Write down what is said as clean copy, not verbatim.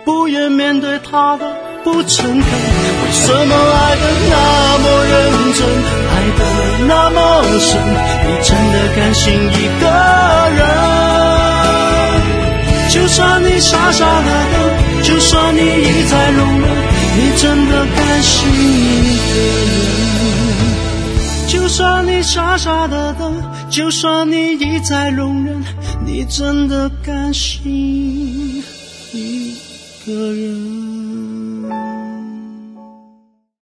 不愿面对他的不诚恳，为什么爱得那么认真，爱得那么深，你真的甘心一个人？就算你傻傻的等，就算你一再容忍，你真的甘心一个人？就算你傻傻的等，就算你一再容忍，你真的甘心一个人？